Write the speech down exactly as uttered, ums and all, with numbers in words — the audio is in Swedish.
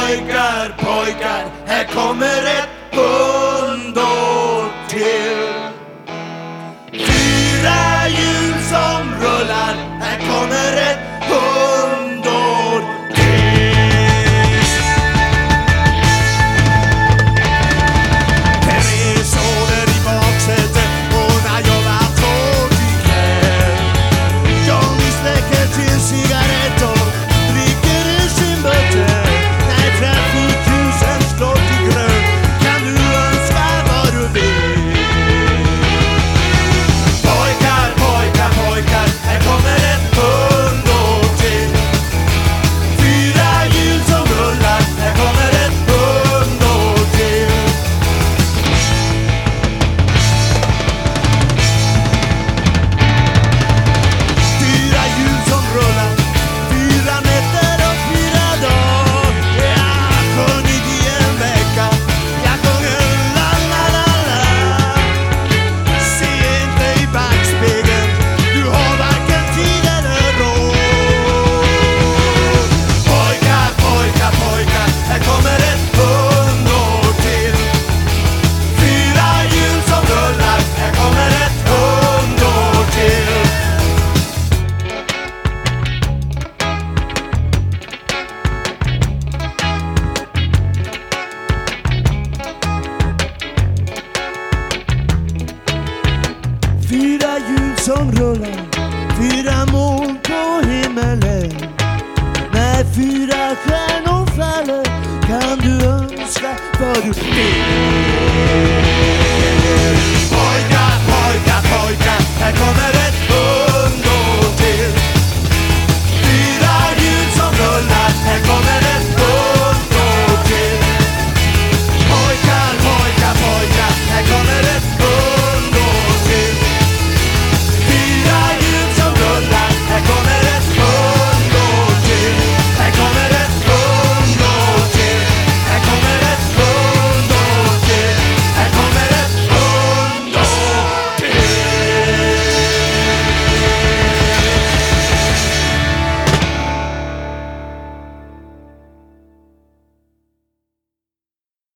Pojkar, pojkar, här kommer ett hundår till. Fyra hjul som rullar, här kommer ett hundår till. Tre soner i baksätet och när jag var tråkig kväll. Johnny släcker till cigaretter, dricker i sin butter. När trafikljusen slår till grön kan du önska vad du vill. Pojkar, pojkar, pojkar, här kommer ett hundår till. Fyra hjul som rullar, här kommer ett hundår till. Fyra hjul som rullar, fyra nätter och fyra dagar. Jag sjöng i en vecka, jag sjunger la la la la. Se inte i backspegeln, du har varken tid eller råd. Pojkar, pojkar, pojkar, här kommer ett hundår till. Fyra hjul som rullar, här kommer ett hundår till. Fyra hjul som rullar, fyra moln på himmelen. När fyra stjärnor faller kan du önska vad du vill.